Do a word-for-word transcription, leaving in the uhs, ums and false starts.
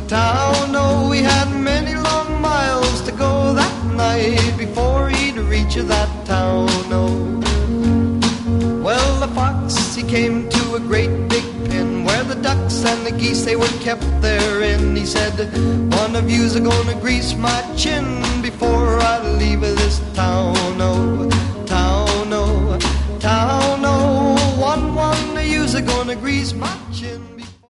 town. Oh, we had many long miles to go that night before he'd reach that town. Oh, well, the fox, he came to a great big pen where the ducks and the geese, they were kept therein. He said, one of you's a gonna grease my chin before I leave this town.